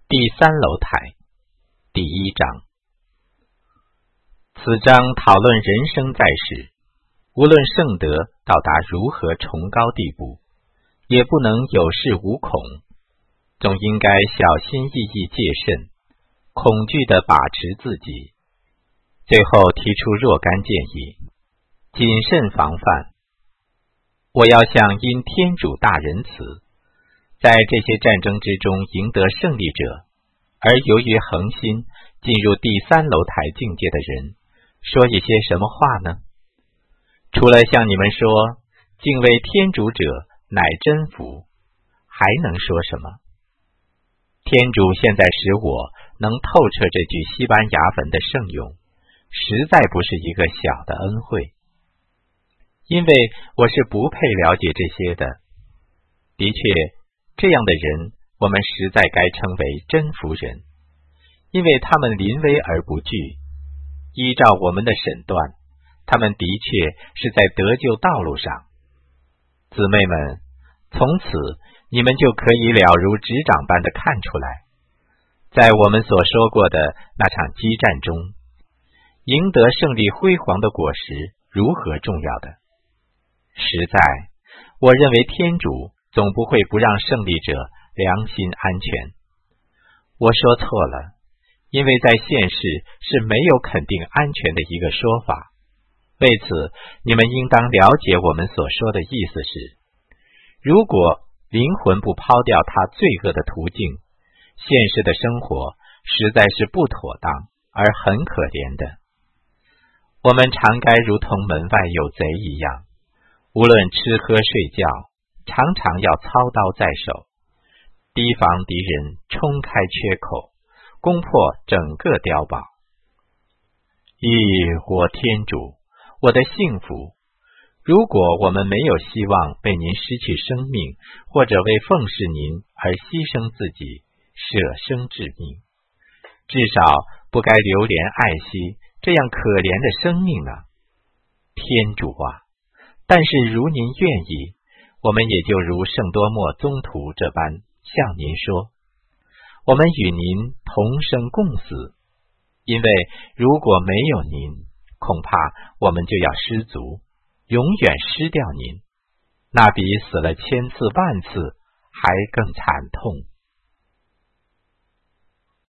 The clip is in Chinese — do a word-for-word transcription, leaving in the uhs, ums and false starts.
第三楼台第一章。此章讨论人生在世，无论圣德到达如何崇高地步，也不能有恃无恐，总应该小心翼翼戒慎，恐惧地把持自己。最后提出若干建议，谨慎防范。我要向因天主大仁慈，在这些战争之中赢得胜利者，而由于恒心进入第三楼台境界的人，说一些什么话呢？除了向你们说敬畏天主者乃真福，还能说什么？天主现在使我能透彻这句西班牙文的圣咏，实在不是一个小的恩惠，因为我是不配了解这些的。的确，这样的人我们实在该称为真福人，因为他们临危而不惧。依照我们的审断，他们的确是在得救道路上。姊妹们，从此你们就可以了如指掌般的看出来，在我们所说过的那场激战中，赢得胜利辉煌的果实如何重要的。实在，我认为天主总不会不让胜利者良心安全。我说错了，因为在现世是没有肯定安全的一个说法。为此，你们应当了解我们所说的意思是，如果灵魂不抛掉他罪恶的途径，现世的生活实在是不妥当而很可怜的。我们常该如同门外有贼一样，无论吃喝睡觉，常常要操刀在手，提防敌人冲开缺口，攻破整个碉堡。咦，我天主，我的幸福！如果我们没有希望为您失去生命，或者为奉侍您而牺牲自己，舍生致命，至少不该留恋爱惜这样可怜的生命啊！天主啊！但是如您愿意，我们也就如圣多默宗徒这般向您说，我们与您同生共死，因为如果没有您，恐怕我们就要失足，永远失掉您，那比死了千次万次还更惨痛。